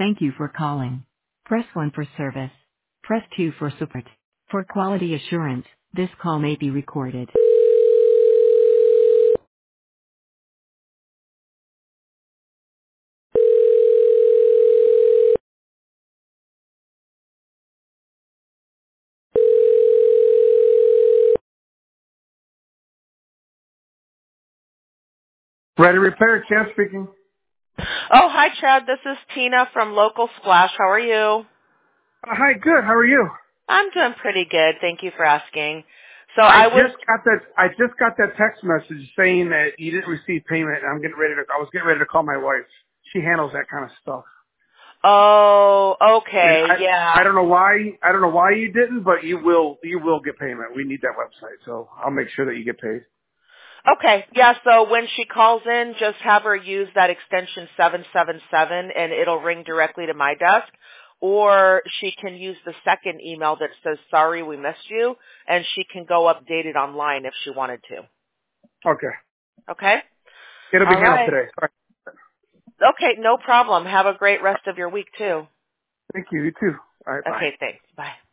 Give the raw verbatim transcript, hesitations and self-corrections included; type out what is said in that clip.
Thank you for calling. Press one for service. Press two for support. For quality assurance, this call may be recorded. Ready Repair, Chad speaking. Oh, hi, Chad. This is Tina from Local Splash. How are you? Uh, hi, good. How are you? I'm doing pretty good. Thank you for asking. So I I was, just got that. I just got that text message saying that you didn't receive payment. And I'm getting ready to. I was getting ready to call my wife. She handles that kind of stuff. oh, And okay, I, I yeah. don't know why. I don't know why you didn't, but you will. You will get payment. We need that website, so I'll make sure that you get paid. Okay, yeah, so when she calls in, just have her use that extension seven seven seven and it'll ring directly to my desk. Or she can use the second email that says, sorry, we missed you, and she can go update it online if she wanted to. Okay. Okay? It'll be All handled right. today. All right. Okay, no problem. Have a great rest of your week, too. Thank you. You too. All right. Bye. Okay, thanks. Bye.